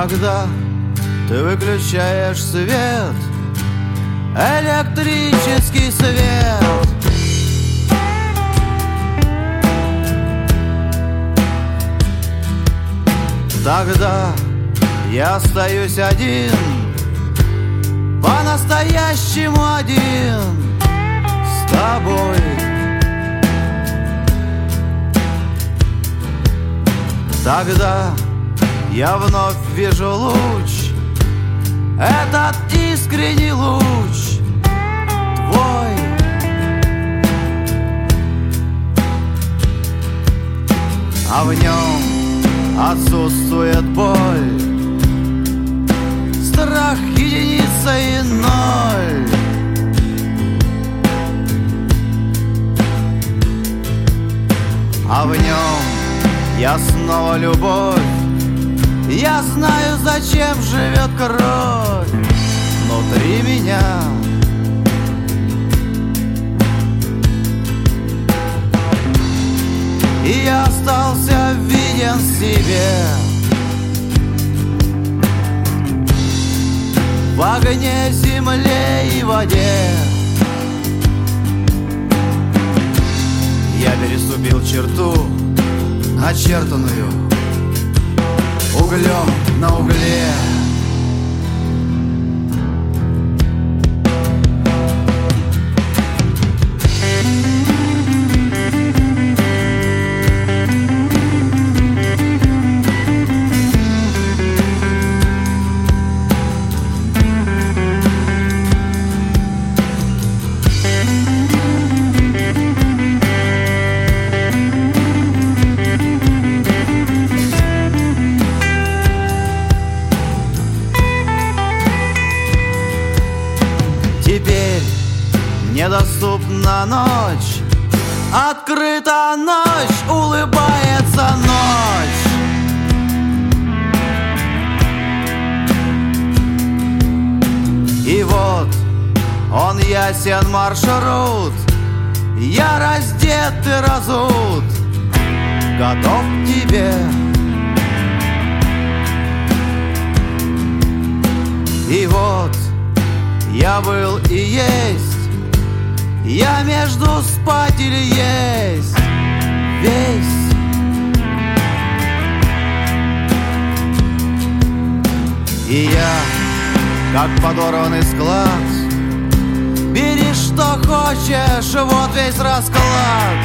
Когда ты выключаешь свет, электрический свет, тогда я остаюсь один, по-настоящему один с тобой. Тогда я вновь вижу луч, этот искренний луч твой. А в нем отсутствует боль, страх, единица и ноль. А в нем я снова любовь. Я знаю, зачем живет кровь внутри меня. И я остался виден себе в огне, земле и воде. Я переступил черту, начертанную углем на угле. Теперь недоступна ночь, открыта ночь, улыбается ночь. И вот он ясен маршрут, я раздет и разут, готов к тебе. И вот я был и есть, я между спать или есть весь. И я, как подорванный склад, бери что хочешь, вот весь расклад.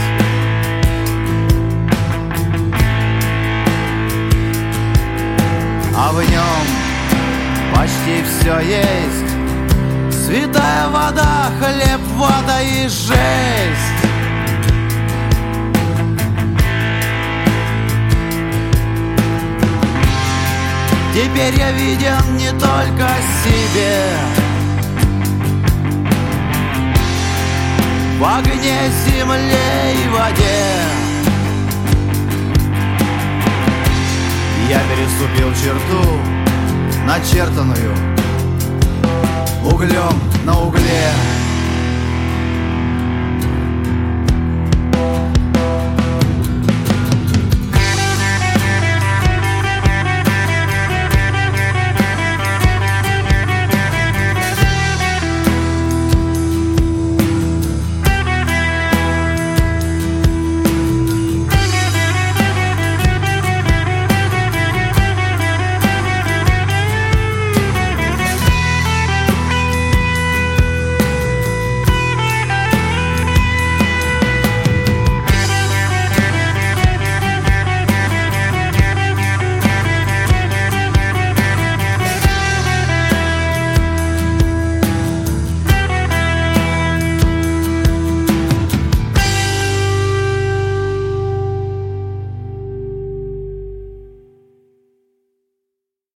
А в нем почти все есть: святая вода, хлеб, вода и жесть. Теперь я виден не только себе, в огне, земле и воде. Я переступил черту, начертанную углем на угле.